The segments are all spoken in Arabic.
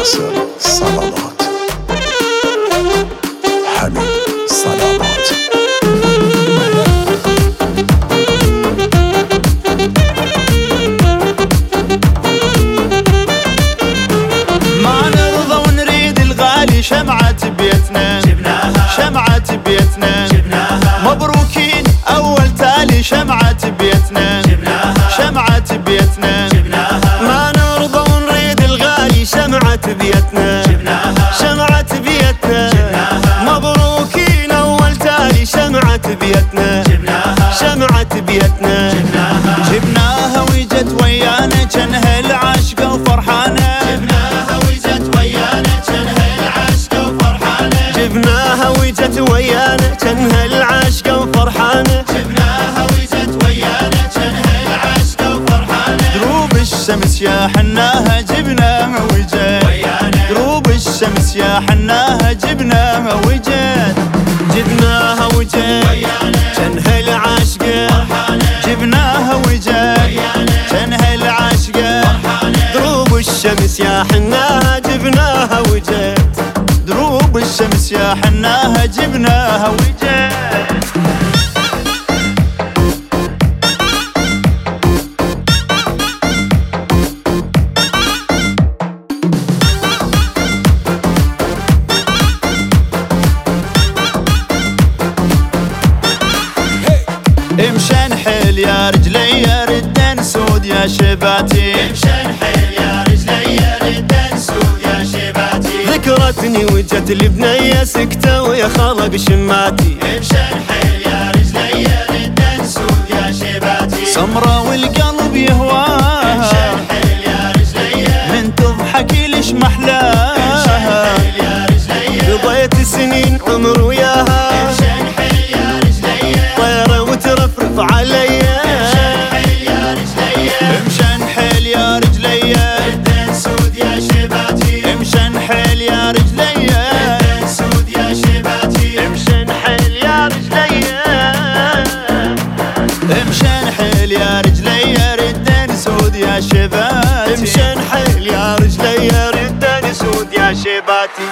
ناصر صلوات، حميد صلوات. ما نرضى ونريد الغالي شمعة بيتنا جبناها، شمعة بيتنا جبناها. مبروكين أول تالي شمعة بيتنا جبناها، شمعة بيتنا جبناها. ما نرضى ونريد الغالي شمعة بيتنا جبناها، شمعة بيتنا جبناها. مبروكين أول تالي شمعة بيتنا جبناها، شمعة بيتنا جبناها. جبناها وجت ويانا جنها العاشقة وفرحانة، جبناها وجت ويانا جنها العاشقة وفرحانة، جبناها وجت ويانا جنها العاشقة وفرحانة، جبناها وجت ويانا جنها العاشقة وفرحانة. دروب الشمس يا حناها جبناها وجت ويانا، دروب الشمس يا حناها جبناها وجت، جبناها وجت ويانا جنها العاشقة فرحانة، جبناها وجت ويانا جنها العاشقة فرحانة. دروب الشمس يا حناها جبناها وجت، دروب الشمس يا حناها جبناها وجت. امشي نحيل يا رجلي يا ردان سود يا شباتي، امشي نحيل يا رجلي يا ردان سود يا شباتي. ذكرتني وجت البنية سكتة ويا خلق شماتي، امشي نحيل يا رجلي يا ردان سود يا شباتي. سمرة والقلب يهواها، امشي نحيل يا رجلي من تضحك ليش محلاها، امشي نحيل يا رجلي قضيت سنين عمر وياها، امشي نحيل يا رجلي طيرة وترفرف عليا، امشي نحيل يا رجلي امشي نحيل يا رجلي ردان سود يا شباتي، امشي نحيل يا رجلي ردان سود يا شباتي. امشي نحيل يا رجلي، امشي نحيل يا رجلي ردان سود يا شباتي، امشي نحيل يا رجلي ردان سود يا شباتي.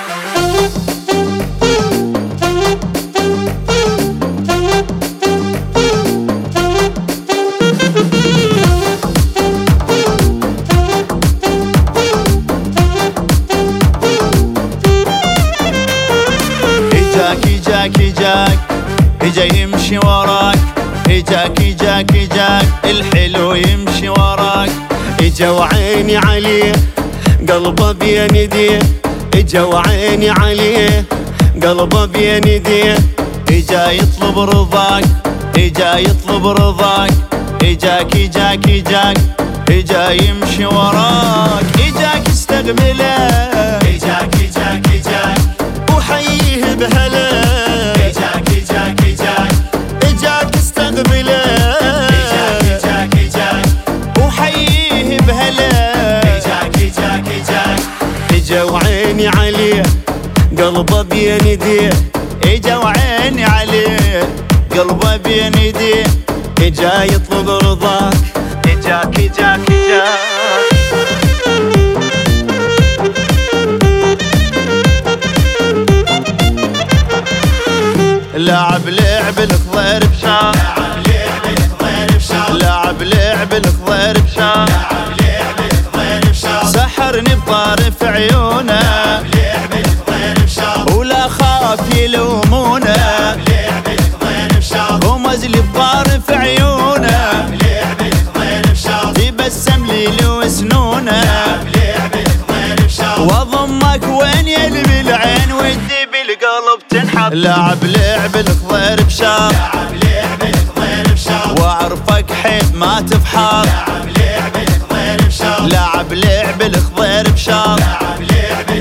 جاك اجا يمشي وراك، اجاك الحلو يمشي وراك. اجا وعيني عليه قلبه بين يديه، اجا وعيني عليه قلبه بين يديه. اجا يطلب رضاك، اجا يطلب رضاك. اجاك اجا يمشي وراك، اجاك استقبله، اجاك وحيه بهلا، اجاك اجاك استقبله، اجاك وحيه بهلا. اجاك اجا وعيني عليه قلبه بين يديه، اجا وعيني عليه قلبه بين يديه. اجا يطلب رضاك، اجاك لعب الخضير بشار، لعب الخضير بشار، سحرني بطارف عيونه، ولا خاف يلومونه، ومزلي بطارف عيونه، يبسم لي لو سنونه، واضمك وين يلبي العين ودي بالقلب تنحط. لعب الخضير بشار، واعرفك حيث ما تفحر. لعب الخضير بشار،